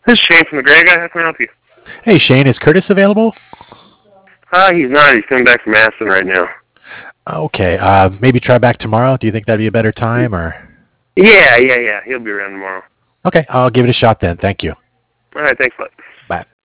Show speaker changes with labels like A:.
A: This is Shane from the Gray Guy. How can I help you?
B: Hey, Shane, is Curtis available?
A: He's not. He's coming back from Aspen right now.
B: Okay, maybe try back tomorrow. Do you think that'd be a better time, or?
A: Yeah. He'll be around tomorrow.
B: Okay, I'll give it a shot then. Thank you.
A: All right, thanks, bud.
B: Bye.